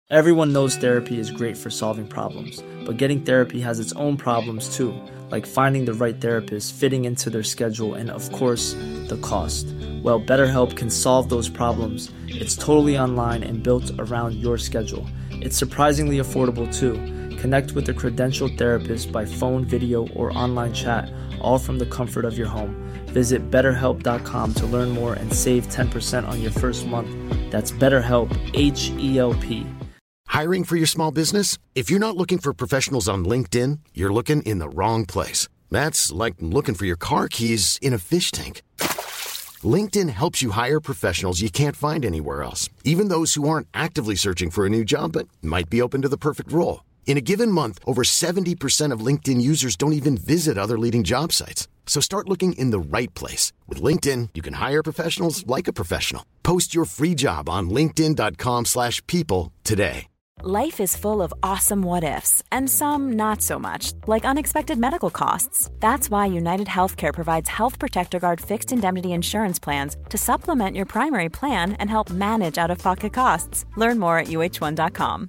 Everyone knows therapy is great for solving problems, but getting therapy has its own problems too, like finding the right therapist, fitting into their schedule, and of course, the cost. Well, BetterHelp can solve those problems. It's totally online and built around your schedule. It's surprisingly affordable too. Connect with a credentialed therapist by phone, video, or online chat, all from the comfort of your home. Visit BetterHelp.com to learn more and save 10% on your first month. That's BetterHelp, H-E-L-P. Hiring for your small business? If you're not looking for professionals on LinkedIn, you're looking in the wrong place. That's like looking for your car keys in a fish tank. LinkedIn helps you hire professionals you can't find anywhere else, even those who aren't actively searching for a new job but might be open to the perfect role. In a given month, over 70% of LinkedIn users don't even visit other leading job sites. So start looking in the right place. With LinkedIn, you can hire professionals like a professional. Post your free job on linkedin.com/people today. Life is full of awesome what-ifs, and some not so much, like unexpected medical costs. That's why United Healthcare provides Health Protector Guard fixed indemnity insurance plans to supplement your primary plan and help manage out-of-pocket costs. Learn more at uh1.com.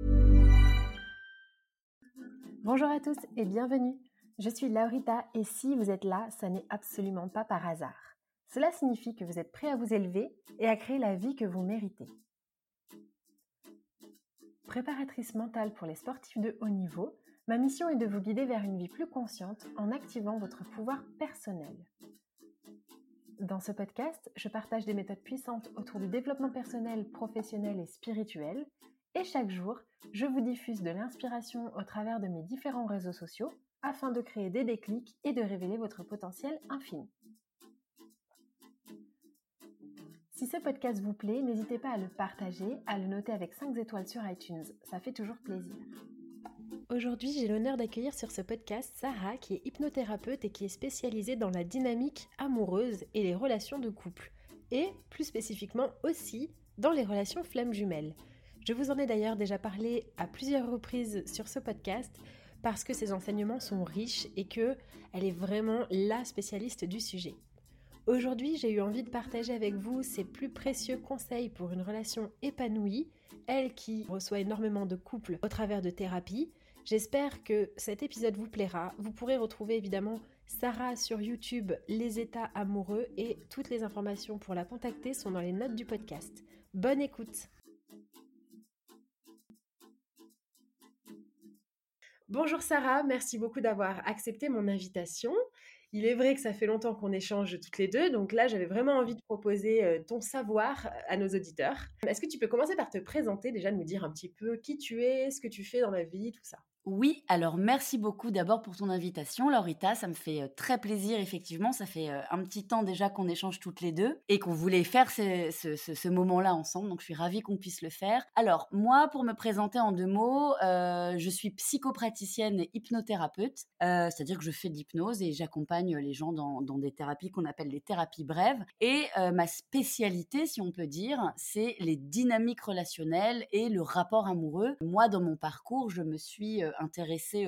Bonjour à tous et bienvenue. Je suis Laurita et si vous êtes là, ça n'est absolument pas par hasard. Cela signifie que vous êtes prêt à vous élever et à créer la vie que vous méritez. Préparatrice mentale pour les sportifs de haut niveau, ma mission est de vous guider vers une vie plus consciente en activant votre pouvoir personnel. Dans ce podcast, je partage des méthodes puissantes autour du développement personnel, professionnel et spirituel. Et chaque jour, je vous diffuse de l'inspiration au travers de mes différents réseaux sociaux afin de créer des déclics et de révéler votre potentiel infini. Si ce podcast vous plaît, n'hésitez pas à le partager, à le noter avec 5 étoiles sur iTunes, ça fait toujours plaisir. Aujourd'hui, j'ai l'honneur d'accueillir sur ce podcast Sarah, qui est hypnothérapeute et qui est spécialisée dans la dynamique amoureuse et les relations de couple, et plus spécifiquement aussi dans les relations flammes jumelles. Je vous en ai d'ailleurs déjà parlé à plusieurs reprises sur ce podcast parce que ses enseignements sont riches et qu'elle est vraiment la spécialiste du sujet. Aujourd'hui, j'ai eu envie de partager avec vous ses plus précieux conseils pour une relation épanouie, elle qui reçoit énormément de couples au travers de thérapies. J'espère que cet épisode vous plaira. Vous pourrez retrouver évidemment Sarah sur YouTube, Les États amoureux, et toutes les informations pour la contacter sont dans les notes du podcast. Bonne écoute! Bonjour Sarah, merci beaucoup d'avoir accepté mon invitation. Il est vrai que ça fait longtemps qu'on échange toutes les deux, donc là j'avais vraiment envie de proposer ton savoir à nos auditeurs. Est-ce que tu peux commencer par te présenter, déjà nous dire un petit peu qui tu es, ce que tu fais dans la vie, tout ça? Oui, alors merci beaucoup d'abord pour ton invitation, Laurita. Ça me fait très plaisir, effectivement. Ça fait un petit temps déjà qu'on échange toutes les deux et qu'on voulait faire ce moment-là ensemble. Donc, je suis ravie qu'on puisse le faire. Alors, moi, pour me présenter en 2 mots, je suis psychopraticienne et hypnothérapeute. C'est-à-dire que je fais de l'hypnose et j'accompagne les gens dans des thérapies qu'on appelle les thérapies brèves. Et ma spécialité, si on peut dire, c'est les dynamiques relationnelles et le rapport amoureux. Moi, dans mon parcours, je me suis intéressée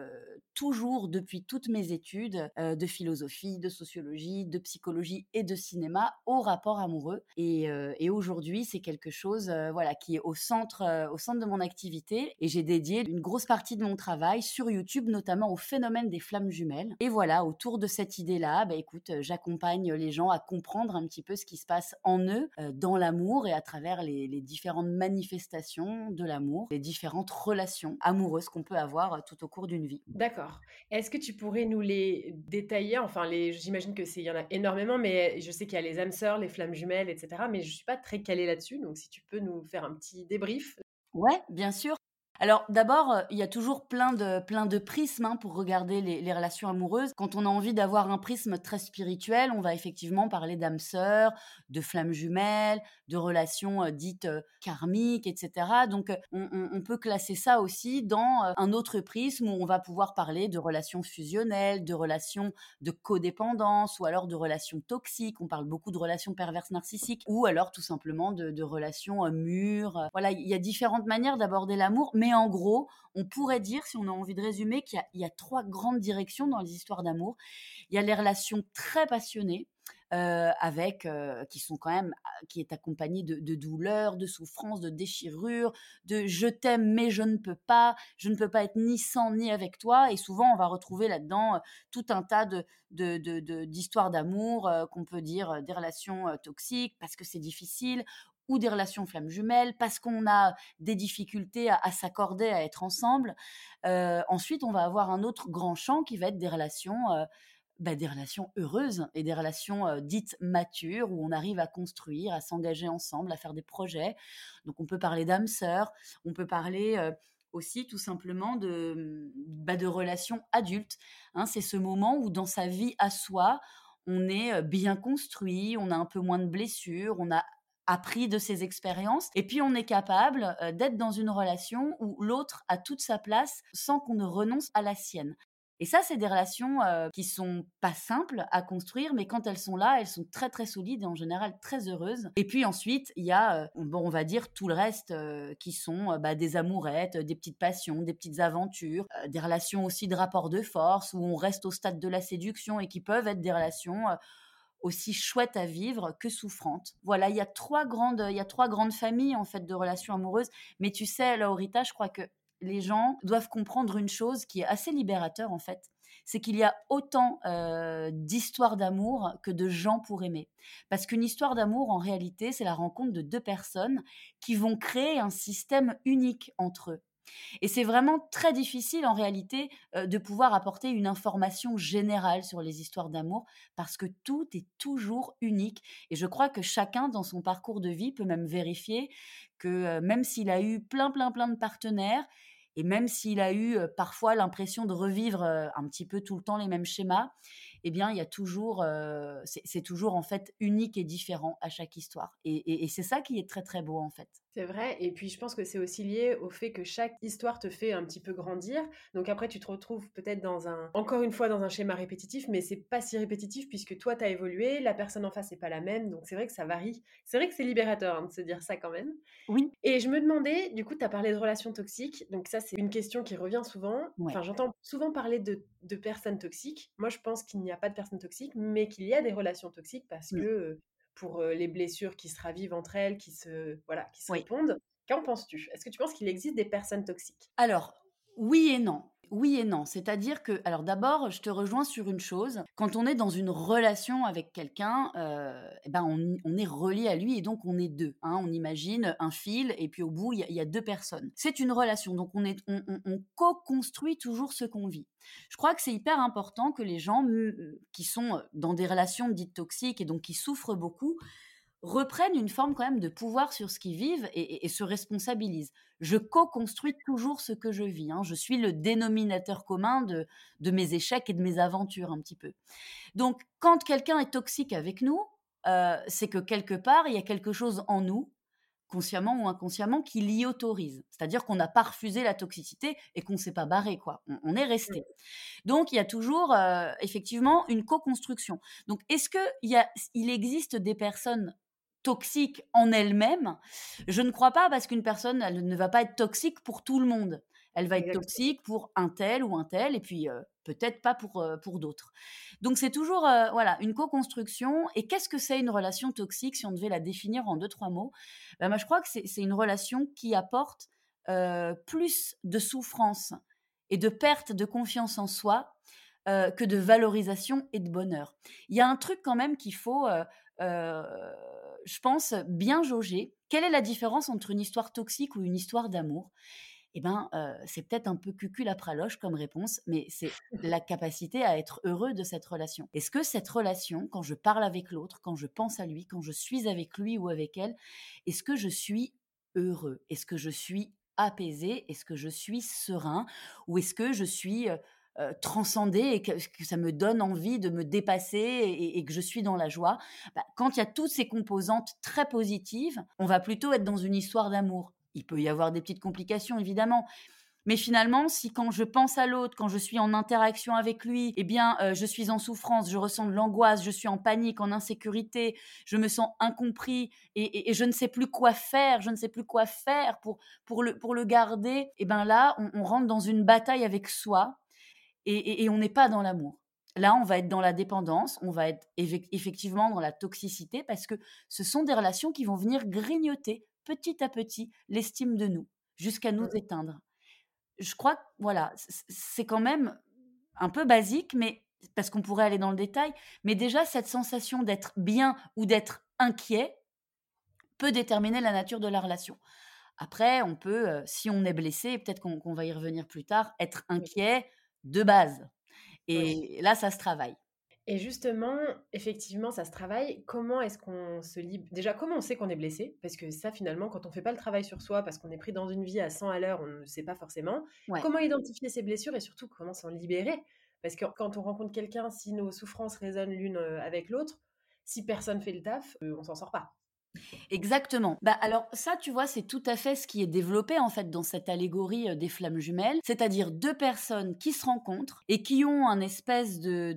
toujours depuis toutes mes études de philosophie, de sociologie, de psychologie et de cinéma au rapport amoureux. Et aujourd'hui, c'est quelque chose qui est au centre de mon activité. Et j'ai dédié une grosse partie de mon travail sur YouTube, notamment au phénomène des flammes jumelles. Et voilà, autour de cette idée-là, écoute, j'accompagne les gens à comprendre un petit peu ce qui se passe en eux, dans l'amour et à travers les différentes manifestations de l'amour, les différentes relations amoureuses qu'on peut avoir tout au cours d'une vie. D'accord. Est-ce que tu pourrais nous les détailler? Enfin, j'imagine que il y en a énormément, mais je sais qu'il y a les âmes sœurs, les flammes jumelles, etc. Mais je ne suis pas très calée là-dessus, donc si tu peux nous faire un petit débrief. Ouais, bien sûr. Alors d'abord, il y a toujours plein de prismes pour regarder les relations amoureuses. Quand on a envie d'avoir un prisme très spirituel, on va effectivement parler d'âmes sœurs, de flammes jumelles, de relations dites karmiques, etc. Donc on peut classer ça aussi dans un autre prisme où on va pouvoir parler de relations fusionnelles, de relations de codépendance ou alors de relations toxiques. On parle beaucoup de relations perverses narcissiques ou alors tout simplement de relations mûres. Voilà, il y a différentes manières d'aborder l'amour, mais en gros, on pourrait dire, si on a envie de résumer, qu'il y a 3 grandes directions dans les histoires d'amour. Il y a les relations très passionnées, qui sont quand même, qui est accompagné de douleurs, de souffrances, de déchirures, de je t'aime mais je ne peux pas être ni sans ni avec toi. Et souvent on va retrouver là-dedans tout un tas d'histoires d'amour, qu'on peut dire des relations toxiques parce que c'est difficile, ou des relations flammes jumelles parce qu'on a des difficultés à s'accorder, à être ensemble. Ensuite, on va avoir un autre grand champ qui va être des relations heureuses et des relations dites matures où on arrive à construire, à s'engager ensemble, à faire des projets. Donc, on peut parler d'âme sœur, on peut parler aussi tout simplement de relations adultes. Hein, c'est ce moment où dans sa vie à soi, on est bien construit, on a un peu moins de blessures, on a appris de ses expériences et puis on est capable d'être dans une relation où l'autre a toute sa place sans qu'on ne renonce à la sienne. Et ça, c'est des relations qui sont pas simples à construire, mais quand elles sont là, elles sont très très solides et en général très heureuses. Et puis ensuite, il y a, on va dire tout le reste qui sont des amourettes, des petites passions, des petites aventures, des relations aussi de rapport de force où on reste au stade de la séduction et qui peuvent être des relations aussi chouettes à vivre que souffrantes. Voilà, il y a trois grandes familles en fait de relations amoureuses. Mais tu sais, Laurita, je crois que les gens doivent comprendre une chose qui est assez libérateur en fait, c'est qu'il y a autant d'histoires d'amour que de gens pour aimer. Parce qu'une histoire d'amour, en réalité, c'est la rencontre de deux personnes qui vont créer un système unique entre eux. Et c'est vraiment très difficile en réalité de pouvoir apporter une information générale sur les histoires d'amour parce que tout est toujours unique. Et je crois que chacun dans son parcours de vie peut même vérifier que même s'il a eu plein de partenaires et même s'il a eu parfois l'impression de revivre un petit peu tout le temps les mêmes schémas, eh bien, il y a toujours, c'est toujours en fait unique et différent à chaque histoire. Et c'est ça qui est très très beau en fait. C'est vrai, et puis je pense que c'est aussi lié au fait que chaque histoire te fait un petit peu grandir. Donc après, tu te retrouves peut-être encore une fois, dans un schéma répétitif, mais c'est pas si répétitif puisque toi, t'as évolué, la personne en face n'est pas la même, donc c'est vrai que ça varie. C'est vrai que c'est libérateur de se dire ça quand même. Oui. Et je me demandais, du coup, tu as parlé de relations toxiques, donc ça, c'est une question qui revient souvent. Ouais. Enfin, j'entends souvent parler de personnes toxiques. Moi, je pense qu'il n'y a pas de personnes toxiques, mais qu'il y a des relations toxiques parce que pour les blessures qui se ravivent entre elles, qui se Oui. répondent. Qu'en penses-tu? Est-ce que tu penses qu'il existe des personnes toxiques? Alors, oui et non. Oui et non. C'est-à-dire que, alors d'abord, je te rejoins sur une chose. Quand on est dans une relation avec quelqu'un, on est relié à lui et donc on est deux. Hein. On imagine un fil et puis au bout, il y a deux personnes. C'est une relation, donc on co-construit toujours ce qu'on vit. Je crois que c'est hyper important que les gens qui sont dans des relations dites toxiques et donc qui souffrent beaucoup, reprennent une forme quand même de pouvoir sur ce qu'ils vivent et se responsabilisent. Je co-construis toujours ce que je vis. Hein. Je suis le dénominateur commun de mes échecs et de mes aventures un petit peu. Donc, quand quelqu'un est toxique avec nous, c'est que quelque part, il y a quelque chose en nous, consciemment ou inconsciemment, qui l'y autorise. C'est-à-dire qu'on n'a pas refusé la toxicité et qu'on ne s'est pas barré, quoi. On est resté. Donc, il y a toujours, effectivement, une co-construction. Donc, est-ce qu'il existe des personnes toxiques en elles-mêmes? Je ne crois pas, parce qu'une personne, elle ne va pas être toxique pour tout le monde. Elle va être Exactement. toxique pour un tel ou un tel, et puis peut-être pas pour d'autres. Donc, c'est toujours une co-construction. Et qu'est-ce que c'est une relation toxique, si on devait la définir en 2-3 mots? Moi, je crois que c'est une relation qui apporte plus de souffrance et de perte de confiance en soi que de valorisation et de bonheur. Il y a un truc quand même qu'il faut, je pense, bien jauger. Quelle est la différence entre une histoire toxique ou une histoire d'amour? C'est peut-être un peu cucul-à-praloche comme réponse, mais c'est la capacité à être heureux de cette relation. Est-ce que cette relation, quand je parle avec l'autre, quand je pense à lui, quand je suis avec lui ou avec elle, est-ce que je suis heureux? Est-ce que je suis apaisé? Est-ce que je suis serein? Ou est-ce que je suis transcendé et que ça me donne envie de me dépasser et que je suis dans la joie? Quand il y a toutes ces composantes très positives, on va plutôt être dans une histoire d'amour. Il peut y avoir des petites complications, évidemment. Mais finalement, si quand je pense à l'autre, quand je suis en interaction avec lui, je suis en souffrance, je ressens de l'angoisse, je suis en panique, en insécurité, je me sens incompris et je ne sais plus quoi faire, pour le garder, là, on rentre dans une bataille avec soi et on n'est pas dans l'amour. Là, on va être dans la dépendance, on va être effectivement dans la toxicité parce que ce sont des relations qui vont venir grignoter petit à petit l'estime de nous jusqu'à nous Mmh. éteindre. Je crois que voilà, c'est quand même un peu basique, mais parce qu'on pourrait aller dans le détail, mais déjà cette sensation d'être bien ou d'être inquiet peut déterminer la nature de la relation. Après, on peut, si on est blessé, peut-être qu'on va y revenir plus tard, être Oui. inquiet de base Oui. et là, ça se travaille. Et justement, effectivement, ça se travaille. Comment est-ce qu'on se libère? Déjà, comment on sait qu'on est blessé? Parce que ça, finalement, quand on fait pas le travail sur soi, parce qu'on est pris dans une vie à 100 à l'heure, on ne le sait pas forcément. Ouais. Comment identifier ses blessures et surtout comment s'en libérer? Parce que quand on rencontre quelqu'un, si nos souffrances résonnent l'une avec l'autre, si personne fait le taf, on s'en sort pas. Exactement. Bah, alors ça, tu vois, c'est tout à fait ce qui est développé en fait dans cette allégorie des flammes jumelles, c'est-à-dire deux personnes qui se rencontrent et qui ont un espèce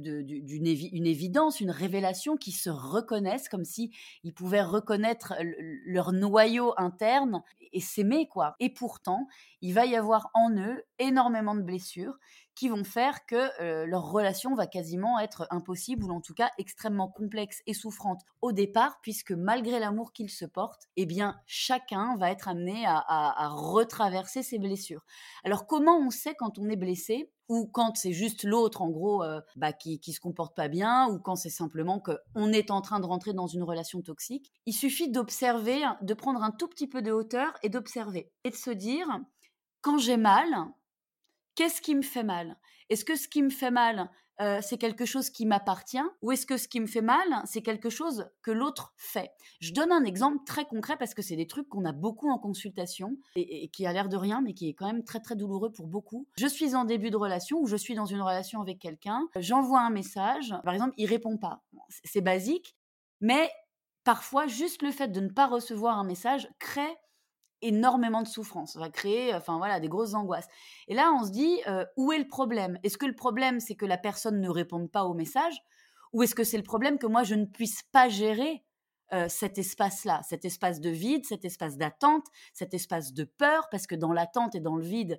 une évidence, une révélation, qui se reconnaissent comme si ils pouvaient reconnaître leur noyau interne et s'aimer quoi. Et pourtant, il va y avoir en eux énormément de blessures qui vont faire que leur relation va quasiment être impossible ou en tout cas extrêmement complexe et souffrante au départ, puisque malgré l'amour qu'ils se portent, eh bien chacun va être amené à retraverser ses blessures. Alors comment on sait quand on est blessé ou quand c'est juste l'autre en gros qui se comporte pas bien ou quand c'est simplement qu'on est en train de rentrer dans une relation toxique? Il suffit d'observer, de prendre un tout petit peu de hauteur et d'observer et de se dire quand j'ai mal, qu'est-ce qui me fait mal? Est-ce que ce qui me fait mal, c'est quelque chose qui m'appartient ou est-ce que ce qui me fait mal, c'est quelque chose que l'autre fait? Je donne un exemple très concret parce que c'est des trucs qu'on a beaucoup en consultation et qui a l'air de rien, mais qui est quand même très, très douloureux pour beaucoup. Je suis en début de relation ou je suis dans une relation avec quelqu'un, j'envoie un message, par exemple, il répond pas. Bon, c'est basique, mais parfois, juste le fait de ne pas recevoir un message crée énormément de souffrance, va créer, enfin voilà, des grosses angoisses. Et là, on se dit, où est le problème? Est-ce que le problème, c'est que la personne ne réponde pas au message? Ou est-ce que c'est le problème que moi, je ne puisse pas gérer cet espace-là, cet espace de vide, cet espace d'attente, cet espace de peur? Parce que dans l'attente et dans le vide,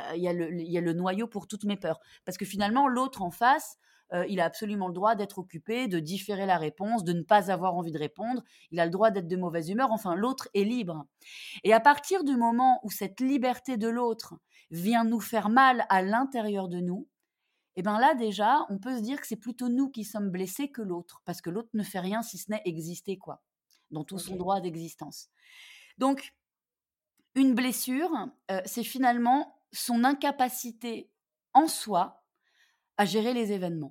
il y a le noyau pour toutes mes peurs. Parce que finalement, l'autre en face, il a absolument le droit d'être occupé, de différer la réponse, de ne pas avoir envie de répondre. Il a le droit d'être de mauvaise humeur. Enfin, l'autre est libre. Et à partir du moment où cette liberté de l'autre vient nous faire mal à l'intérieur de nous, et bien là déjà, on peut se dire que c'est plutôt nous qui sommes blessés que l'autre, parce que l'autre ne fait rien si ce n'est exister, quoi, dans tout son Ok. droit d'existence. Donc, une blessure, c'est finalement son incapacité en soi à gérer les événements,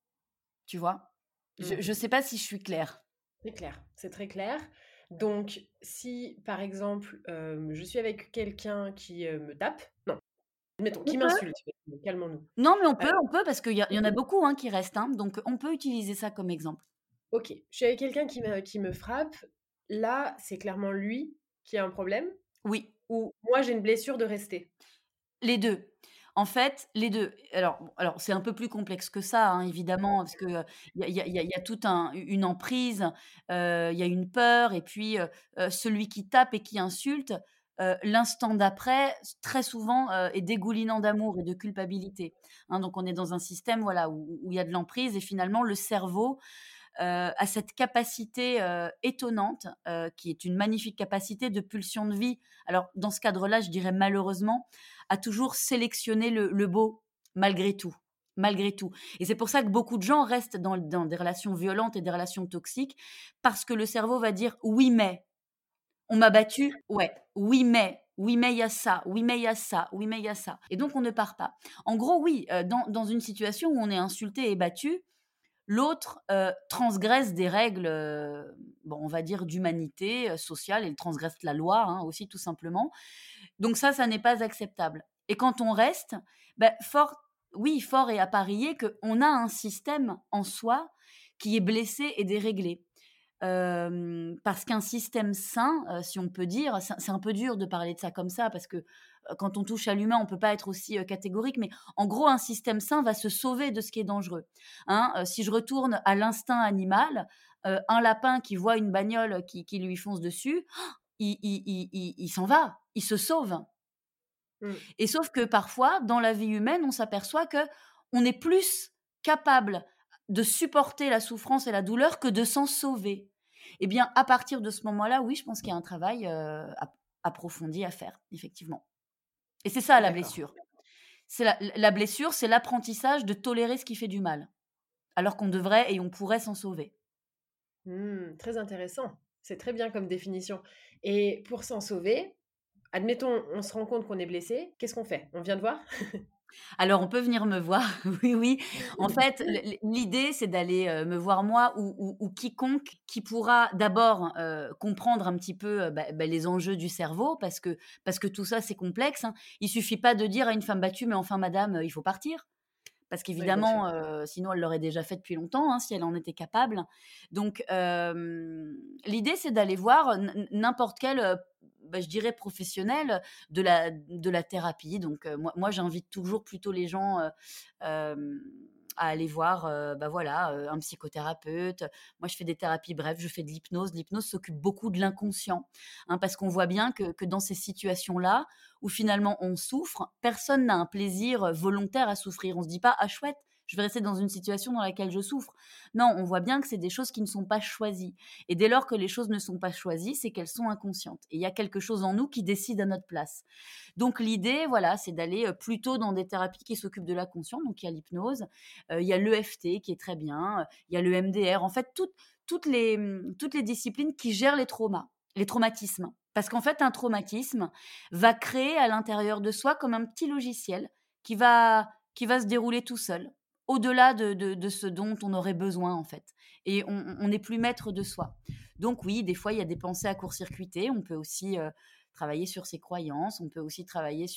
tu vois? Je Mhm. ne sais pas si je suis claire. C'est clair, c'est très clair. Donc, si par exemple, je suis avec quelqu'un qui me tape, non, admettons, On qui peut m'insulte, calmons-nous. Non, mais Euh, on peut parce qu'il y en a beaucoup hein, qui restent, hein, donc on peut utiliser ça comme exemple. ok, je suis avec quelqu'un qui me frappe. Là, c'est clairement lui qui a un problème, Oui. ou moi j'ai une blessure de rester. Les 2. En fait, les 2. Alors bon, alors c'est un peu plus complexe que ça, hein, évidemment, parce que, il y a toute une emprise, il y a une peur et puis, celui qui tape et qui insulte, l'instant d'après, très souvent, est dégoulinant d'amour et de culpabilité, hein. Donc on est dans un système, voilà, où il y a de l'emprise et finalement le cerveau, a cette capacité, étonnante, qui est une magnifique capacité de pulsion de vie. Alors dans ce cadre-là, je dirais malheureusement, à toujours sélectionner le beau malgré tout, malgré tout. Et c'est pour ça que beaucoup de gens restent dans des relations violentes et des relations toxiques parce que le cerveau va dire: «Oui mais, on m'a battu, ouais, oui mais il y a ça, oui mais il y a ça, oui mais il y a ça» et donc on ne part pas. En gros oui, dans une situation où on est insulté et battu, l'autre, transgresse des règles, bon, on va dire d'humanité, sociale. Il transgresse la loi, hein, aussi tout simplement. Donc ça n'est pas acceptable. Et quand on reste, fort est à parier qu'on a un système en soi qui est blessé et déréglé. Parce qu'un système sain, si on peut dire, c'est un peu dur de parler de ça comme ça parce que, quand on touche à l'humain, on peut pas être aussi, catégorique, mais en gros, un système sain va se sauver de ce qui est dangereux, hein. Si je retourne à l'instinct animal, un lapin qui voit une bagnole qui lui fonce dessus, il s'en va, il se sauve. Mmh. Et sauf que parfois, dans la vie humaine, on s'aperçoit que on est plus capable de supporter la souffrance et la douleur que de s'en sauver. Eh bien, à partir de ce moment-là, oui, je pense qu'il y a un travail approfondi à faire, effectivement. Et c'est ça la D'accord. blessure. C'est la blessure, c'est l'apprentissage de tolérer ce qui fait du mal, alors qu'on devrait et on pourrait s'en sauver. Très intéressant. C'est très bien comme définition. Et pour s'en sauver, admettons, on se rend compte qu'on est blessé, qu'est-ce qu'on fait? On vient te voir? Alors on peut venir me voir, oui, oui. En fait, l'idée, c'est d'aller, me voir moi ou quiconque qui pourra d'abord, comprendre un petit peu, les enjeux du cerveau parce que tout ça, c'est complexe, hein. Il suffit pas de dire à une femme battue: «Mais enfin madame, il faut partir». Parce Oui, bien sûr. qu'évidemment, sinon elle l'aurait déjà fait depuis longtemps, hein, si elle en était capable. Donc, l'idée, c'est d'aller voir n'importe quel, je dirais professionnel de la thérapie. Donc, moi j'invite toujours plutôt les gens, hem, à aller voir, voilà, un psychothérapeute. Moi, je fais des thérapies bref, je fais de l'hypnose. L'hypnose s'occupe beaucoup de l'inconscient, hein, parce qu'on voit bien que dans ces situations-là, où finalement on souffre, personne n'a un plaisir volontaire à souffrir. On se dit pas: «Ah chouette, je vais rester dans une situation dans laquelle je souffre». Non, on voit bien que c'est des choses qui ne sont pas choisies et dès lors que les choses ne sont pas choisies, c'est qu'elles sont inconscientes et il y a quelque chose en nous qui décide à notre place. Donc l'idée, voilà, c'est d'aller, plutôt dans des thérapies qui s'occupent de l'inconscient. Donc il y a l'hypnose, il y a l'EFT qui est très bien, il y a le MDR. En fait, toutes les disciplines qui gèrent les traumatismes. Parce qu'en fait, un traumatisme va créer à l'intérieur de soi comme un petit logiciel qui va se dérouler tout seul, au-delà de ce dont on aurait besoin, en fait. Et on n'est plus maître de soi. Donc oui, des fois, il y a des pensées à court-circuiter. On peut aussi travailler sur ses croyances. On peut aussi travailler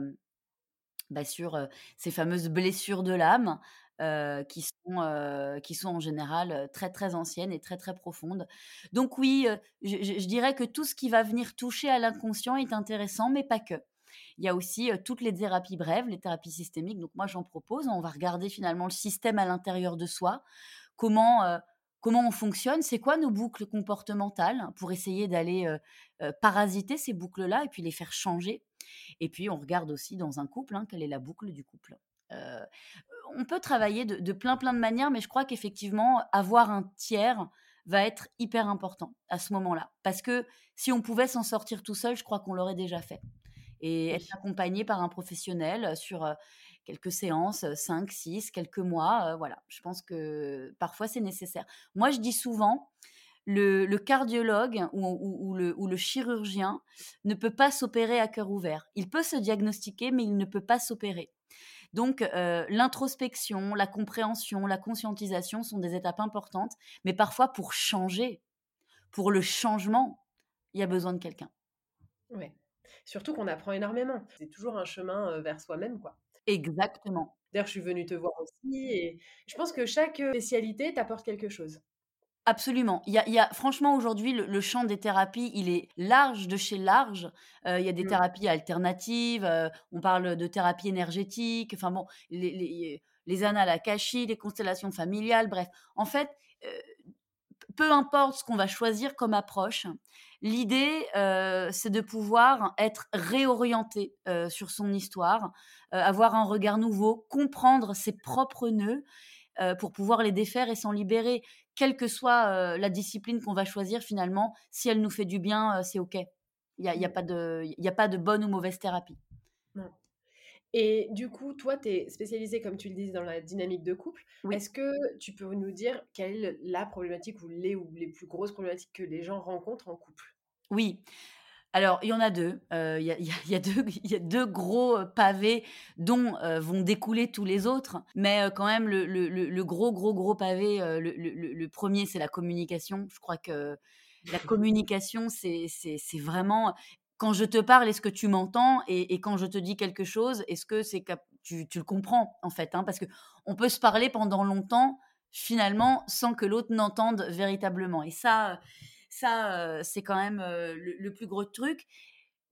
sur ces fameuses blessures de l'âme, qui sont en général, très, très anciennes et très, très profondes. Donc oui, je dirais que tout ce qui va venir toucher à l'inconscient est intéressant, mais pas que. Il y a aussi, toutes les thérapies brèves, les thérapies systémiques, donc moi j'en propose. On va regarder finalement le système à l'intérieur de soi, comment, comment on fonctionne, c'est quoi nos boucles comportementales pour essayer d'aller, parasiter ces boucles-là et puis les faire changer. Et puis on regarde aussi dans un couple, hein, quelle est la boucle du couple. Heu, on peut travailler de plein, plein de manières, mais je crois qu'effectivement avoir un tiers va être hyper important à ce moment-là. Parce que si on pouvait s'en sortir tout seul, je crois qu'on l'aurait déjà fait et être Oui. accompagné par un professionnel, sur, quelques séances, 5, 6, quelques mois, voilà. Je pense que parfois c'est nécessaire. Moi, je dis souvent, le cardiologue ou le chirurgien ne peut pas s'opérer à cœur ouvert. Il peut se diagnostiquer, mais il ne peut pas s'opérer. Donc, l'introspection, la compréhension, la conscientisation sont des étapes importantes, mais parfois pour changer, pour le changement, il y a besoin de quelqu'un. Ouais. Surtout qu'on apprend énormément. C'est toujours un chemin, vers soi-même, quoi. Exactement. D'ailleurs, je suis venue te voir aussi et je pense que chaque, spécialité t'apporte quelque chose. Absolument. Il y a franchement aujourd'hui le champ des thérapies, il est large de chez large. Il y a des Mmh. thérapies alternatives, on parle de thérapie énergétique, enfin bon, les annales akashiques, les constellations familiales, bref. En fait, heu, peu importe ce qu'on va choisir comme approche, l'idée, c'est de pouvoir être réorienté, sur son histoire, avoir un regard nouveau, comprendre ses propres nœuds, pour pouvoir les défaire et s'en libérer. Quelle que soit, la discipline qu'on va choisir finalement, si elle nous fait du bien, c'est OK. Il y a Mmh. pas de bonne ou mauvaise thérapie. Non. Et du coup, toi, tu es spécialisée, comme tu le dis, dans la dynamique de couple. Oui, Est-ce que tu peux nous dire quelle est la problématique ou les plus grosses problématiques que les gens rencontrent en couple? oui. Alors il y en a 2. Il y a 2 il y a 2 gros, pavés dont, vont découler tous les autres. Mais, quand même le gros, gros, gros pavé, le 1 c'est la communication. Je crois que la communication, c'est vraiment quand je te parle, est-ce que tu m'entends? Et quand je te dis quelque chose, est-ce que c'est cap tu le comprends, en fait, hein? Parce qu'on peut se parler pendant longtemps, finalement, sans que l'autre n'entende véritablement et ça, c'est quand même, le plus gros truc.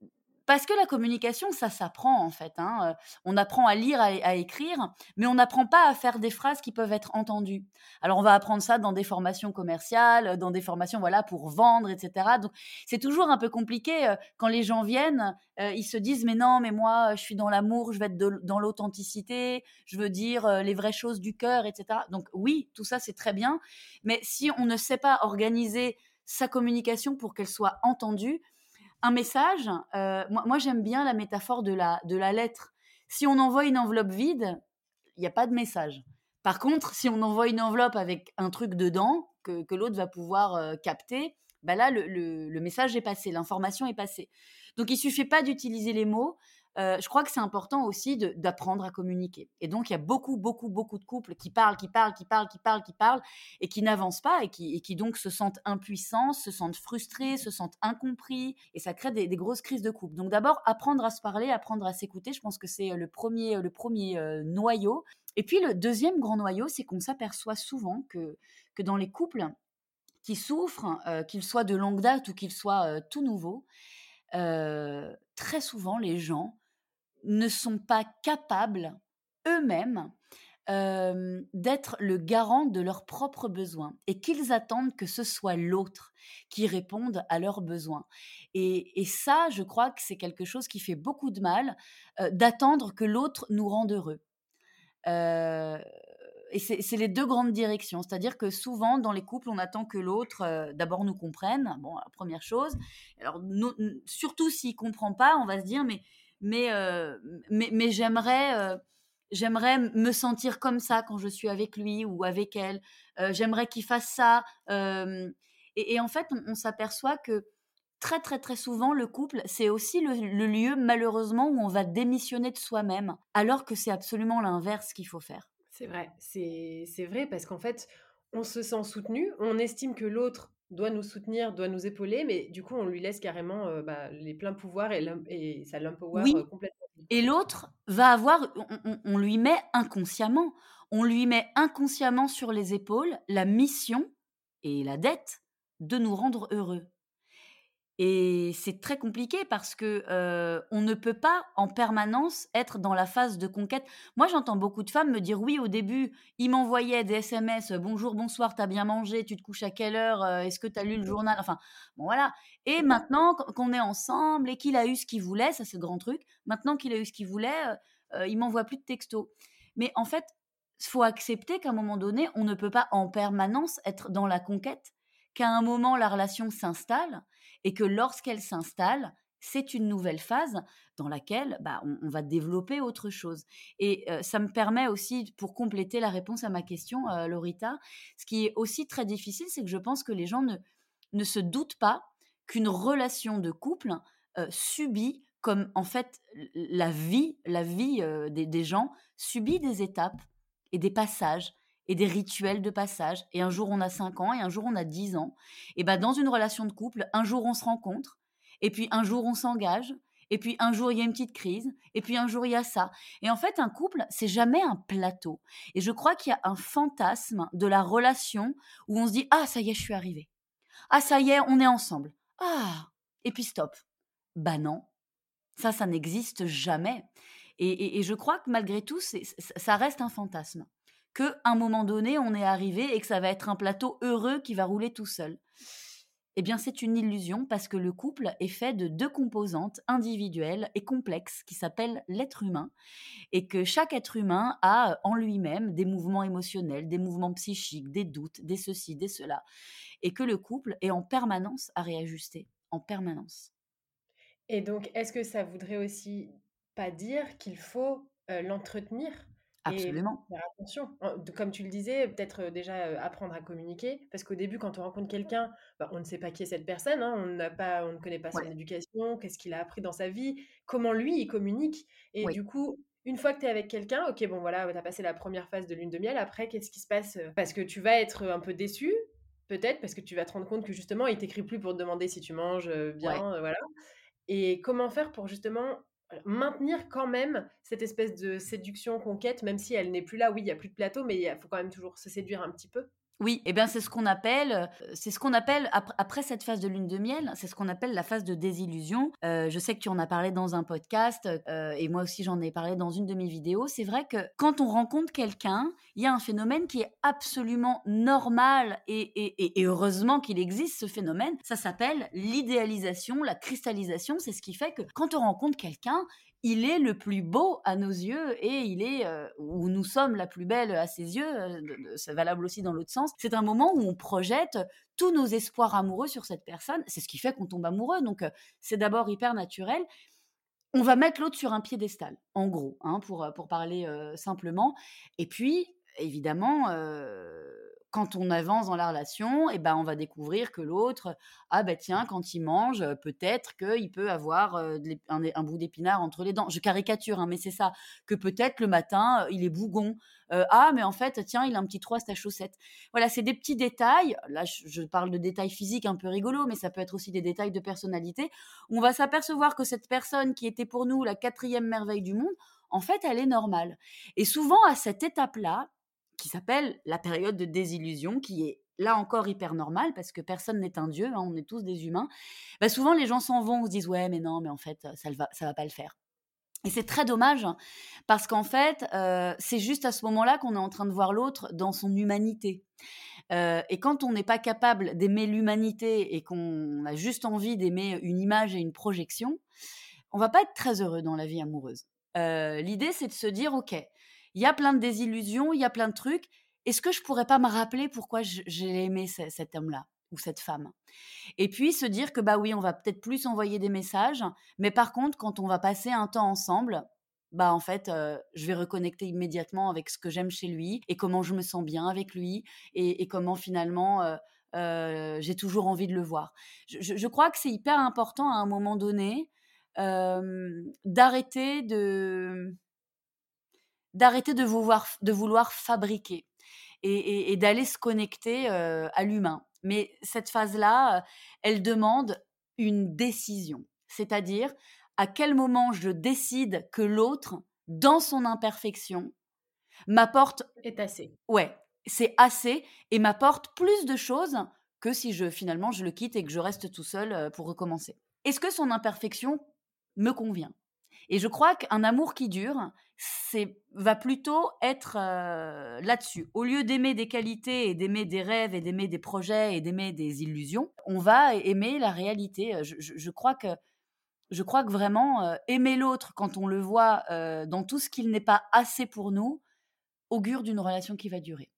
Parce que la communication, ça s'apprend en fait, hein. On apprend à lire, à écrire, mais on n'apprend pas à faire des phrases qui peuvent être entendues. Alors on va apprendre ça dans des formations commerciales, dans des formations voilà pour vendre, etc. Donc c'est toujours un peu compliqué quand les gens viennent, ils se disent mais non, mais moi je suis dans l'amour, je vais être dans l'authenticité, je veux dire les vraies choses du cœur, etc. Donc oui, tout ça c'est très bien, mais si on ne sait pas organiser sa communication pour qu'elle soit entendue, un message, moi j'aime bien la métaphore de la lettre. Si on envoie une enveloppe vide, il y a pas de message. Par contre, si on envoie une enveloppe avec un truc dedans que l'autre va pouvoir, capter, bah là le message est passé, l'information est passée. Donc il suffit pas d'utiliser les mots, je crois que c'est important aussi d'apprendre à communiquer et donc il y a beaucoup, beaucoup, beaucoup de couples qui parlent, qui parlent, qui parlent, qui parlent, qui parlent et qui n'avancent pas et qui donc se sentent impuissants, se sentent frustrés, se sentent incompris et ça crée des grosses crises de couple. Donc d'abord, apprendre à se parler, apprendre à s'écouter, je pense que c'est le premier noyau. Et puis le deuxième grand noyau, c'est qu'on s'aperçoit souvent que dans les couples qui souffrent, qu'ils soient de longue date ou qu'ils soient tout nouveaux, très souvent les gens ne sont pas capables eux-mêmes d'être le garant de leurs propres besoins et qu'ils attendent que ce soit l'autre qui réponde à leurs besoins. Et ça, je crois que c'est quelque chose qui fait beaucoup de mal, d'attendre que l'autre nous rende heureux. Heu et c'est les 2 grandes directions. C'est-à-dire que souvent, dans les couples, on attend que l'autre, d'abord nous comprenne. Bon, la 1re chose. Alors nous surtout s'il comprend pas, on va se dire: mais j'aimerais me sentir comme ça quand je suis avec lui ou avec elle. J'aimerais qu'il fasse ça». En fait, on s'aperçoit que très, très, très souvent, le couple, c'est aussi le lieu malheureusement où on va démissionner de soi-même, alors que c'est absolument l'inverse qu'il faut faire. C'est vrai, c'est vrai parce qu'en fait, on se sent soutenu, on estime que l'autre doit nous soutenir, doit nous épauler, mais du coup, on lui laisse carrément, les pleins pouvoirs et ça l'empower, Oui, complètement. et l'autre va avoir on lui met inconsciemment sur les épaules la mission et la dette de nous rendre heureux. Et c'est très compliqué parce que, on ne peut pas en permanence être dans la phase de conquête. Moi, j'entends beaucoup de femmes me dire: «Oui, au début, il m'envoyait des SMS, «Bonjour, bonsoir, tu as bien mangé? Tu te couches à quelle heure? Est-ce que tu as lu le journal?» enfin, bon voilà. Et maintenant qu'on est ensemble et qu'il a eu ce qu'il voulait, ça c'est le grand truc, maintenant qu'il a eu ce qu'il voulait, il m'envoie plus de textos. Mais en fait, faut accepter qu'à un moment donné, on ne peut pas en permanence être dans la conquête, qu'à un moment la relation s'installe et que lorsqu'elle s'installe, c'est une nouvelle phase dans laquelle, bah, on va développer autre chose. Et ça me permet aussi, pour compléter la réponse à ma question, Laurita, ce qui est aussi très difficile, c'est que je pense que les gens ne se doutent pas qu'une relation de couple, subit comme en fait la vie, des gens subit des étapes et des passages et des rituels de passage. Et un jour, on a 5 ans et un jour, on a 10 ans. Et ben, dans une relation de couple, un jour, on se rencontre et puis un jour, on s'engage et puis un jour, il y a une petite crise et puis un jour, il y a ça. Et en fait, un couple, c'est jamais un plateau. Et je crois qu'il y a un fantasme de la relation où on se dit: «Ah, ça y est, je suis arrivée. Ah, ça y est, on est ensemble. Ah!» et puis stop. Bah non, ça n'existe jamais. Et je crois que malgré tout, ça reste un fantasme. Qu'à un moment donné, on est arrivé et que ça va être un plateau heureux qui va rouler tout seul. Eh bien, c'est une illusion parce que le couple est fait de 2 composantes individuelles et complexes qui s'appellent l'être humain et que chaque être humain a en lui-même des mouvements émotionnels, des mouvements psychiques, des doutes, des ceci, des cela et que le couple est en permanence à réajuster, en permanence. Et donc, est-ce que ça voudrait aussi pas dire qu'il faut, l'entretenir et Absolument. faire attention? Comme tu le disais, peut-être, déjà, apprendre à communiquer parce qu'au début, quand on rencontre quelqu'un, bah, on ne sait pas qui est cette personne, hein, on ne connaît pas son Ouais, éducation, qu'est-ce qu'il a appris dans sa vie, comment lui, il communique et oui. du coup, une fois que tu es avec quelqu'un, OK, bon, voilà, tu as passé la première phase de lune de miel, après, qu'est-ce qui se passe? Parce que tu vas être, un peu déçu, peut-être, parce que tu vas te rendre compte que justement, il t'écrit plus pour te demander si tu manges, Ouais. bien, voilà. Et comment faire pour justement, maintenir quand même cette espèce de séduction, conquête, même si elle n'est plus là? Oui, il y a plus de plateau, mais il faut quand même toujours se séduire un petit peu. Oui, et bien c'est ce qu'on appelle après cette phase de lune de miel, c'est ce qu'on appelle la phase de désillusion. Je sais que tu en as parlé dans un podcast, et moi aussi j'en ai parlé dans une de mes vidéos. C'est vrai que quand on rencontre quelqu'un, il y a un phénomène qui est absolument normal et heureusement qu'il existe ce phénomène. Ça s'appelle l'idéalisation, la cristallisation. C'est ce qui fait que quand on rencontre quelqu'un, il est le plus beau à nos yeux et il est, ou nous sommes la plus belle à ses yeux, c'est valable aussi dans l'autre sens. C'est un moment où on projette tous nos espoirs amoureux sur cette personne. C'est ce qui fait qu'on tombe amoureux. Donc, c'est d'abord hyper naturel. On va mettre l'autre sur un piédestal, en gros, hein, pour parler simplement. Et puis, évidemment, quand on avance dans la relation, ben, on va découvrir que l'autre, ah ben tiens, quand il mange, peut-être qu'il peut avoir un bout d'épinard entre les dents. Je caricature, hein, mais c'est ça. Que peut-être le matin, il est bougon. Ah, mais en fait, tiens, il a un petit trou à sa chaussette. Voilà, c'est des petits détails. Là, je parle de détails physiques un peu rigolos, mais ça peut être aussi des détails de personnalité. On va s'apercevoir que cette personne qui était pour nous la 4e merveille du monde, en fait, elle est normale. Et souvent, à cette étape-là, qui s'appelle la période de désillusion, qui est là encore hyper normale, parce que personne n'est un dieu, hein, on est tous des humains, bah souvent les gens s'en vont, on se dit « ouais, mais non, mais en fait, ça va pas le faire ». Et c'est très dommage, parce qu'en fait, c'est juste à ce moment-là qu'on est en train de voir l'autre dans son humanité. Et quand on n'est pas capable d'aimer l'humanité et qu'on a juste envie d'aimer une image et une projection, on va pas être très heureux dans la vie amoureuse. L'idée, c'est de se dire « ok, il y a plein de désillusions, il y a plein de trucs. Est-ce que je pourrais pas me rappeler pourquoi j'ai aimé cet homme-là ou cette femme ?» Et puis se dire que bah oui, on va peut-être plus envoyer des messages, mais par contre, quand on va passer un temps ensemble, bah en fait, je vais reconnecter immédiatement avec ce que j'aime chez lui et comment je me sens bien avec lui et comment finalement j'ai toujours envie de le voir. Je crois que c'est hyper important à un moment donné d'arrêter de vouloir fabriquer et d'aller se connecter à l'humain. Mais cette phase-là, elle demande une décision. C'est-à-dire, à quel moment je décide que l'autre, dans son imperfection, m'apporte... Est assez. Ouais, c'est assez et m'apporte plus de choses que si finalement je le quitte et que je reste tout seul pour recommencer. Est-ce que son imperfection me convient ? Et je crois qu'un amour qui dure, va plutôt être là-dessus. Au lieu d'aimer des qualités et d'aimer des rêves et d'aimer des projets et d'aimer des illusions, on va aimer la réalité. Je crois que vraiment aimer l'autre quand on le voit dans tout ce qu'il n'est pas assez pour nous, augure d'une relation qui va durer.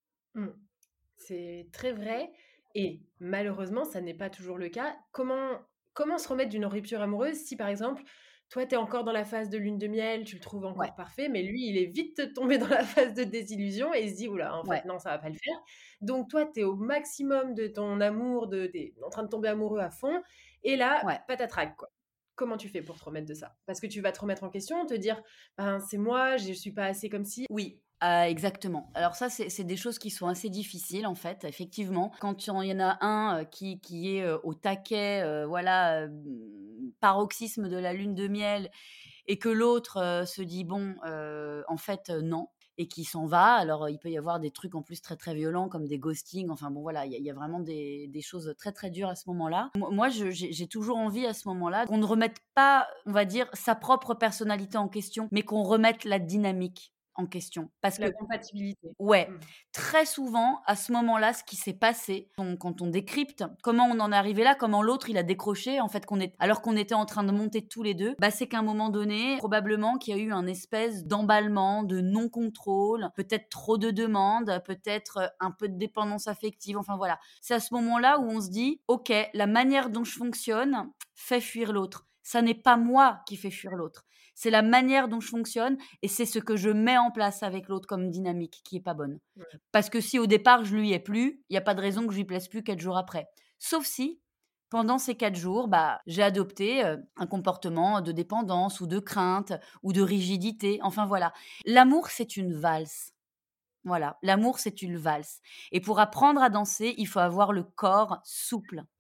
C'est très vrai et malheureusement, ça n'est pas toujours le cas. Comment se remettre d'une rupture amoureuse si, par exemple, toi, tu es encore dans la phase de lune de miel, tu le trouves encore parfait, mais lui, il est vite tombé dans la phase de désillusion et il se dit: «Ouh là, en fait, non, ça va pas le faire». Donc toi, tu es au maximum de ton amour, tu es en train de tomber amoureux à fond et là, patatrac, quoi. Comment tu fais pour te remettre de ça? Parce que tu vas te remettre en question, te dire: «Ben, c'est moi, je suis pas assez comme ci». Oui. Exactement. Alors ça, c'est des choses qui sont assez difficiles en fait, effectivement. Quand il y en a un qui est au taquet, voilà, paroxysme de la lune de miel, et que l'autre se dit bon, en fait non, et qui s'en va. Alors il peut y avoir des trucs en plus très très violents comme des ghostings. Enfin bon voilà, il y a vraiment des choses très très dures à ce moment-là. Moi, j'ai toujours envie à ce moment-là qu'on ne remette pas, on va dire, sa propre personnalité en question, mais qu'on remette la dynamique en question. Parce La que compatibilité. ouais, très souvent, à ce moment-là, ce qui s'est passé, quand on décrypte comment on en est arrivé là, comment l'autre il a décroché, en fait, alors qu'on était en train de monter tous les deux, bah, c'est qu'à un moment donné, probablement qu'il y a eu un espèce d'emballement, de non-contrôle, peut-être trop de demandes, peut-être un peu de dépendance affective, enfin voilà. C'est à ce moment-là où on se dit, ok, la manière dont je fonctionne fait fuir l'autre. Ça n'est pas moi qui fait fuir l'autre. C'est la manière dont je fonctionne et c'est ce que je mets en place avec l'autre comme dynamique qui est pas bonne. Parce que si au départ je lui ai plu, il y a pas de raison que je lui plaise plus 4 jours après. Sauf si pendant ces 4 jours, bah, j'ai adopté un comportement de dépendance ou de crainte ou de rigidité. Enfin voilà. L'amour, c'est une valse. Voilà, l'amour, c'est une valse. Et pour apprendre à danser, il faut avoir le corps souple.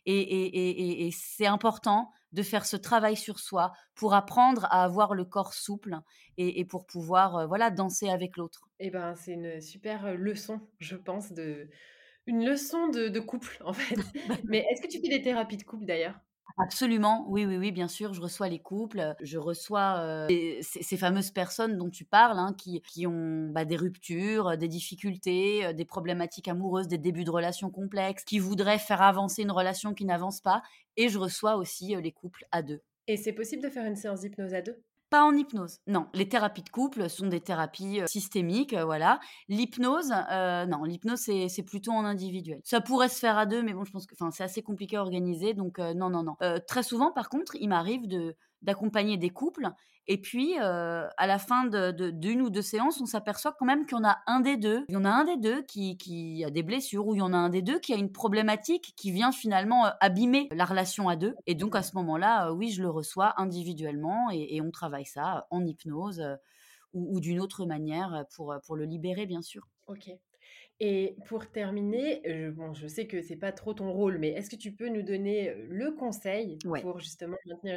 Et c'est important de faire ce travail sur soi pour apprendre à avoir le corps souple et pour pouvoir danser avec l'autre. Eh ben, c'est une super, leçon, je pense, une leçon de couple, en fait. Mais est-ce que tu fais des thérapies de couple, d'ailleurs? Absolument, oui, oui, oui, bien sûr, je reçois les couples, je reçois, ces fameuses personnes dont tu parles, hein, qui ont, des ruptures, des difficultés, des problématiques amoureuses, des débuts de relations complexes, qui voudraient faire avancer une relation qui n'avance pas et je reçois aussi, les couples à 2. Et c'est possible de faire une séance d'hypnose à 2? Pas en hypnose, non. Les thérapies de couple sont des thérapies, systémiques, voilà. L'hypnose, non, l'hypnose, c'est plutôt en individuel. Ça pourrait se faire à 2, mais bon, je pense que c'est assez compliqué à organiser, donc non, non, non. Très souvent, par contre, il m'arrive d'accompagner des couples et puis, à la fin d'1 ou 2 séances, on s'aperçoit quand même qu'il y en a un des 2 qui a des blessures ou il y en a un des 2 qui a une problématique qui vient finalement, abîmer la relation à 2 et donc à ce moment-là, oui, je le reçois individuellement et on travaille ça en hypnose, ou d'une autre manière, pour le libérer, bien sûr. OK. Et pour terminer, bon, je sais que c'est pas trop ton rôle, mais est-ce que tu peux nous donner, le conseil Ouais. pour justement maintenir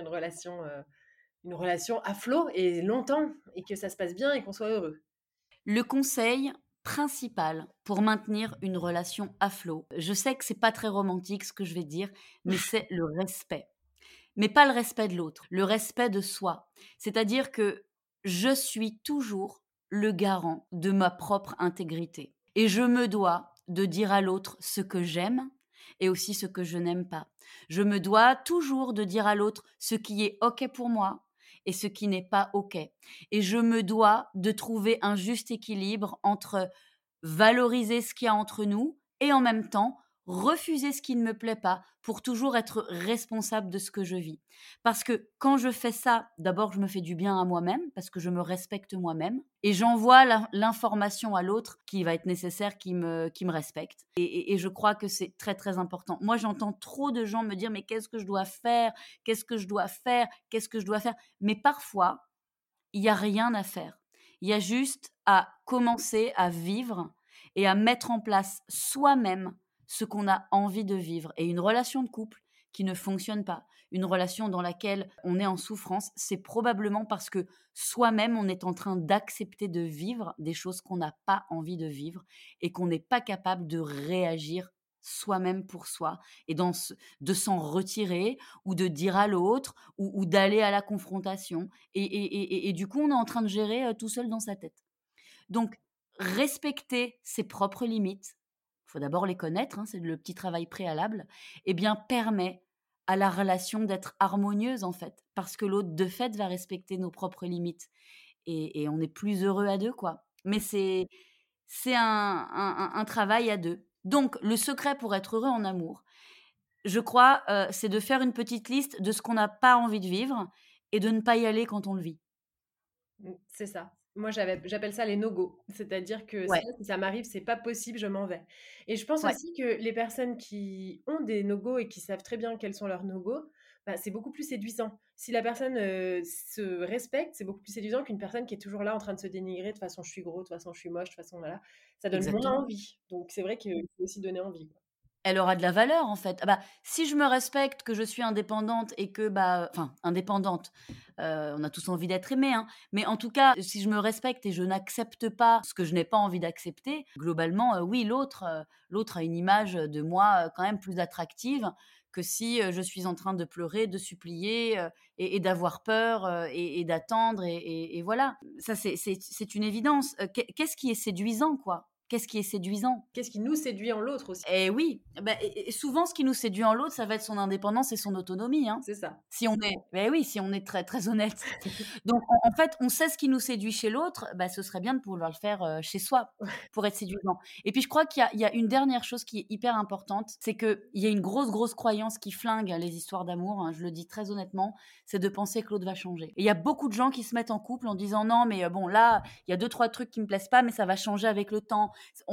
une relation à flot et longtemps et que ça se passe bien et qu'on soit heureux? Le conseil principal pour maintenir une relation à flot, je sais que c'est pas très romantique ce que je vais dire, mais c'est le respect. Mais pas le respect de l'autre, le respect de soi. C'est-à-dire que je suis toujours le garant de ma propre intégrité et je me dois de dire à l'autre ce que j'aime et aussi ce que je n'aime pas. Je me dois toujours de dire à l'autre ce qui est OK pour moi et ce qui n'est pas OK. Et je me dois de trouver un juste équilibre entre valoriser ce qu'il y a entre nous et en même temps refuser ce qui ne me plaît pas pour toujours être responsable de ce que je vis. Parce que quand je fais ça, d'abord, je me fais du bien à moi-même parce que je me respecte moi-même et j'envoie l'information à l'autre qui va être nécessaire, qui me respecte. Et je crois que c'est très, très important. Moi, j'entends trop de gens me dire, mais qu'est-ce que je dois faire? Qu'est-ce que je dois faire? Qu'est-ce que je dois faire? Mais parfois, il y a rien à faire. Il y a juste à commencer à vivre et à mettre en place soi-même ce qu'on a envie de vivre. Et une relation de couple qui ne fonctionne pas, une relation dans laquelle on est en souffrance, c'est probablement parce que soi-même, on est en train d'accepter de vivre des choses qu'on n'a pas envie de vivre et qu'on n'est pas capable de réagir soi-même pour soi et de s'en retirer ou de dire à l'autre ou d'aller à la confrontation et du coup, on est en train de gérer, tout seul dans sa tête. Donc respecter ses propres limites, il faut d'abord les connaître, hein, c'est le petit travail préalable, eh bien permet à la relation d'être harmonieuse, en fait. Parce que l'autre, de fait, va respecter nos propres limites et on est plus heureux à 2, quoi. Mais c'est un travail à 2. Donc le secret pour être heureux en amour, je crois, c'est de faire une petite liste de ce qu'on n'a pas envie de vivre et de ne pas y aller quand on le vit. Mmh, c'est ça. Moi, j'appelle ça les no-go. C'est-à-dire que ça, Ouais, si ça m'arrive, c'est pas possible, je m'en vais. Et je pense ouais, aussi que les personnes qui ont des no-go et qui savent très bien quels sont leurs no-go, c'est beaucoup plus séduisant. Si la personne, se respecte, c'est beaucoup plus séduisant qu'une personne qui est toujours là en train de se dénigrer: «De toute façon, je suis gros, de toute façon, je suis moche, de toute façon, voilà». Ça donne moins exactement. envie. Donc c'est vrai qu'il faut aussi donner envie, quoi. Elle aura de la valeur, en fait. Ah bah, si je me respecte, que je suis indépendante et que, enfin, indépendante, on a tous envie d'être aimé, hein, mais en tout cas, si je me respecte et je n'accepte pas ce que je n'ai pas envie d'accepter, globalement, oui, l'autre a une image, de moi, quand même plus attractive que si, je suis en train de pleurer, de supplier, et d'avoir peur, et d'attendre et voilà. Ça, c'est une évidence. Qu'est-ce qui est séduisant, quoi? Qu'est-ce qui est séduisant? Qu'est-ce qui nous séduit en l'autre aussi? Et oui, et souvent ce qui nous séduit en l'autre, ça va être son indépendance et son autonomie, hein. C'est ça. Si on est très, très honnête. Donc en fait, on sait ce qui nous séduit chez l'autre, ce serait bien de pouvoir le faire, chez soi, pour être séduisant. Et puis je crois qu'il y a une dernière chose qui est hyper importante, c'est qu'il y a une grosse, grosse croyance qui flingue les histoires d'amour, hein, je le dis très honnêtement, c'est de penser que l'autre va changer. Et il y a beaucoup de gens qui se mettent en couple en disant: «Non mais, bon là, il y a deux trois trucs qui me plaisent pas, mais ça va changer avec le temps.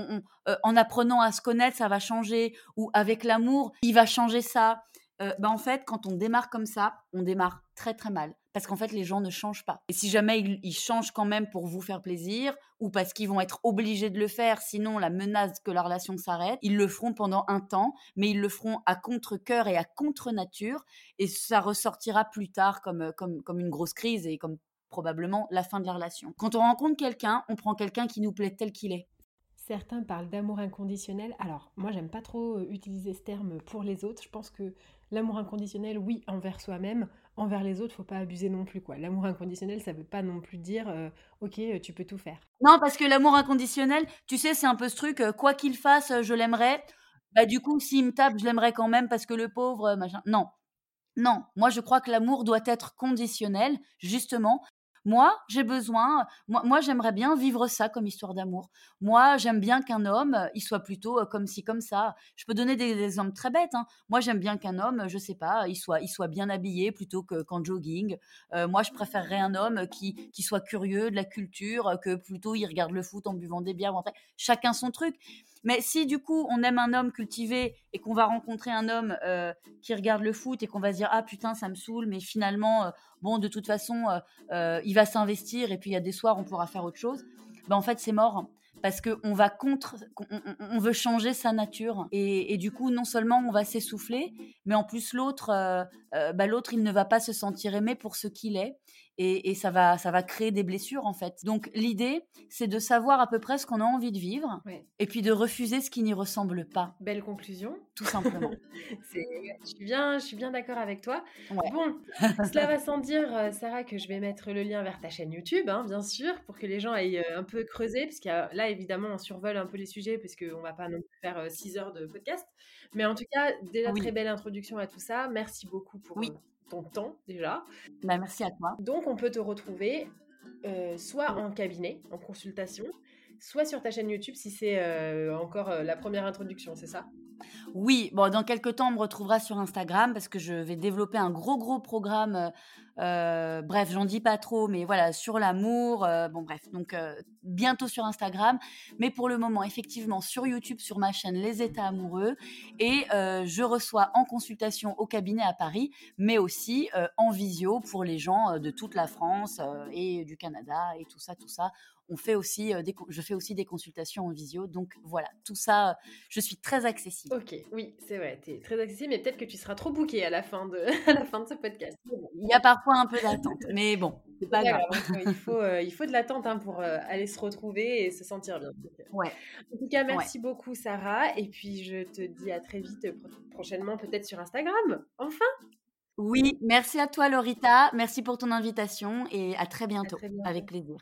En apprenant à se connaître, ça va changer ou avec l'amour, il va changer ça». En fait, quand on démarre comme ça, on démarre très, très mal parce qu'en fait, les gens ne changent pas. Et si jamais ils changent quand même pour vous faire plaisir ou parce qu'ils vont être obligés de le faire, sinon la menace que la relation s'arrête, ils le feront pendant un temps, mais ils le feront à contre-cœur et à contre-nature et ça ressortira plus tard comme une grosse crise et comme probablement la fin de la relation. Quand on rencontre quelqu'un, on prend quelqu'un qui nous plaît tel qu'il est. Certains parlent d'amour inconditionnel. Alors, moi, j'aime pas trop utiliser ce terme pour les autres. Je pense que l'amour inconditionnel, oui, envers soi-même. Envers les autres, faut pas abuser non plus, quoi. L'amour inconditionnel, ça veut pas non plus dire ok, tu peux tout faire. Non, parce que l'amour inconditionnel, tu sais, c'est un peu ce truc, quoi qu'il fasse, je l'aimerais. Bah, du coup, s'il me tape, je l'aimerais quand même parce que le pauvre, machin. Non, non. Moi, je crois que l'amour doit être conditionnel, justement. Moi, j'ai besoin, moi, j'aimerais bien vivre ça comme histoire d'amour. Moi, j'aime bien qu'un homme, il soit plutôt comme ci, comme ça. Je peux donner des exemples très bêtes, hein. Moi, j'aime bien qu'un homme, je sais pas, il soit bien habillé plutôt qu'en jogging. Moi, je préférerais un homme qui soit curieux de la culture, que plutôt il regarde le foot en buvant des bières. Bon, après, chacun son truc. Mais si du coup, on aime un homme cultivé et qu'on va rencontrer un homme qui regarde le foot et qu'on va se dire « Ah putain, ça me saoule, mais finalement, bon, de toute façon, il va s'investir et puis il y a des soirs, on pourra faire autre chose. » Ben, en fait, c'est mort. Parce qu'on va on veut changer sa nature. Et du coup, non seulement on va s'essouffler, mais en plus, l'autre, il ne va pas se sentir aimé pour ce qu'il est. Et ça va créer des blessures, en fait. Donc, l'idée, c'est de savoir à peu près ce qu'on a envie de vivre et puis de refuser ce qui n'y ressemble pas. Belle conclusion. Tout simplement. Je suis bien d'accord avec toi. Ouais. Bon, cela va sans dire, Sarah, que je vais mettre le lien vers ta chaîne YouTube, hein, bien sûr, pour que les gens aillent un peu creuser, parce que là, évidemment, on survole un peu les sujets, parce qu'on ne va pas non plus faire 6 heures de podcast. Mais en tout cas, déjà, très belle introduction à tout ça. Merci beaucoup pour ton temps, déjà. Bah, merci à toi. Donc, on peut te retrouver soit en cabinet, en consultation, soit sur ta chaîne YouTube, si c'est encore la première introduction, c'est ça ? Oui, bon, dans quelques temps, on me retrouvera sur Instagram parce que je vais développer un gros programme. Bref, j'en dis pas trop, mais voilà, sur l'amour. Bon, bref, donc bientôt sur Instagram. Mais pour le moment, effectivement, sur YouTube, sur ma chaîne Les États Amoureux. Et je reçois en consultation au cabinet à Paris, mais aussi en visio pour les gens de toute la France et du Canada et tout ça. On fait aussi je fais aussi des consultations en visio. Donc voilà, tout ça, je suis très accessible. Ok, oui, c'est vrai, tu es très accessible, mais peut-être que tu seras trop bookée à la fin de ce podcast. Il y a parfois un peu d'attente, mais bon, c'est pas grave. Il faut de l'attente pour aller se retrouver et se sentir bien. Ouais. En tout cas, merci beaucoup, Sarah. Et puis, je te dis à très vite, prochainement, peut-être sur Instagram. Enfin. Oui, merci à toi, Laurita. Merci pour ton invitation et à très bientôt. Avec plaisir.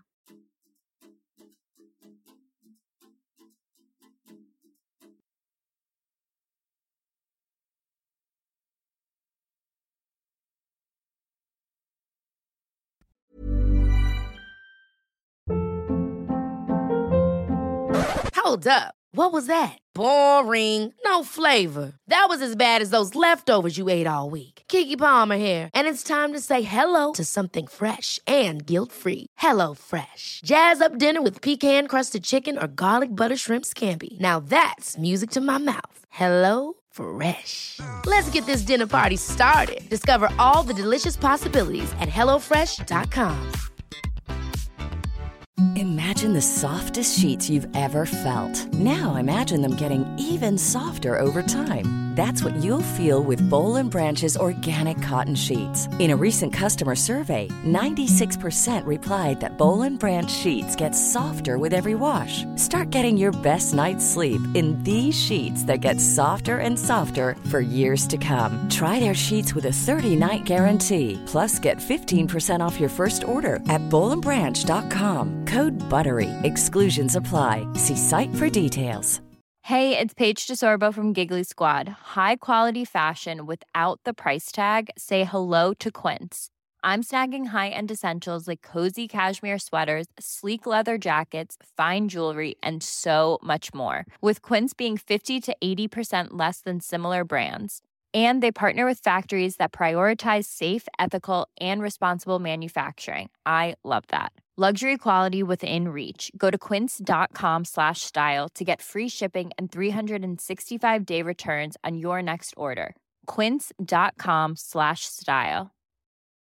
Hold up. What was that? Boring. No flavor. That was as bad as those leftovers you ate all week. Keke Palmer here, and it's time to say hello to something fresh and guilt-free. Hello Fresh. Jazz up dinner with pecan-crusted chicken or garlic butter shrimp scampi. Now that's music to my mouth. Hello Fresh. Let's get this dinner party started. Discover all the delicious possibilities at hellofresh.com. Imagine the softest sheets you've ever felt. Now imagine them getting even softer over time. That's what you'll feel with Boll & Branch's organic cotton sheets. In a recent customer survey, 96% replied that Boll & Branch sheets get softer with every wash. Start getting your best night's sleep in these sheets that get softer and softer for years to come. Try their sheets with a 30-night guarantee. Plus, get 15% off your first order at bollandbranch.com. Code BUTTERY. Exclusions apply. See site for details. Hey, it's Paige DeSorbo from Giggly Squad. High quality fashion without the price tag. Say hello to Quince. I'm snagging high-end essentials like cozy cashmere sweaters, sleek leather jackets, fine jewelry, and so much more. With Quince being 50 to 80% less than similar brands. And they partner with factories that prioritize safe, ethical, and responsible manufacturing. I love that. Luxury quality within reach. Go to quince.com/style to get free shipping and 365-day returns on your next order. Quince.com/style.